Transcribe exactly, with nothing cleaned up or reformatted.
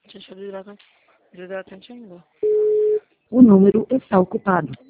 Deixa eu desligar, desligar a atenção. O número está ocupado.